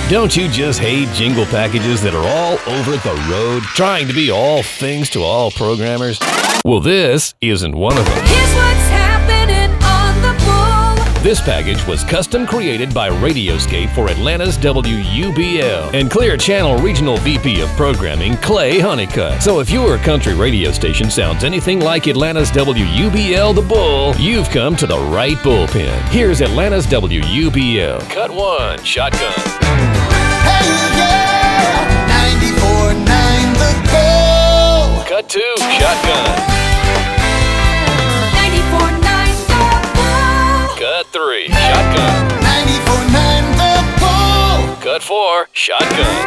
Don't you just hate jingle packages that are all over the road, trying to be all things to all programmers? Well, this isn't one of them. Here's what's happening on the Bull. This package was custom created by Radioscape for Atlanta's WUBL and Clear Channel Regional VP of Programming, Clay Honeycutt. So if your country radio station sounds anything like Atlanta's WUBL The Bull, you've come to the right bullpen. Here's Atlanta's WUBL. Cut 1, shotgun. Hey, yeah, 94.9 The Bull. Cut 2, shotgun. 94.9 The Bull. Cut 3, shotgun. 94.9 The Bull. Cut 4, shotgun.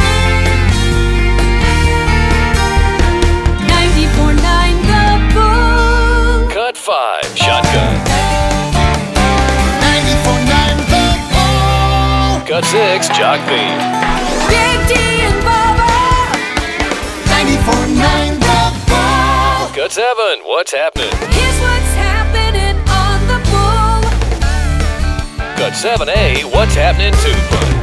94.9 The Bull. Cut 5, shotgun. 94.9 The Bull. Cut 6, jock theme. Big D and Bubba. 94.9 The Bull. Cut 7, what's happening? Here's what's happening on the Bull. Cut 7A, what's happening 2 punch?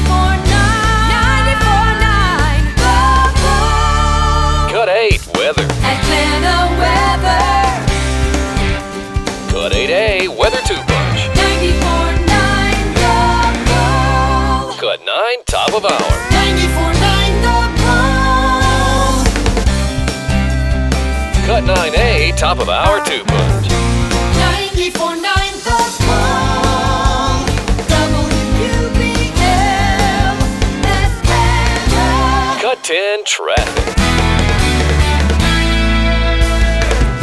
94.9 The Bull. Cut 8, weather. Atlanta weather. Cut 8A, weather 2 punch. 94.9 The Bull. Cut 9, top of hour. 94.9 The Bull. Cut 9A, top of hour 2 punch. 94.9 The Bull. WUBL Atlanta. Cut 10, traffic.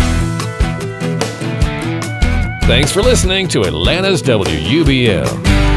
Thanks for listening to Atlanta's WUBL.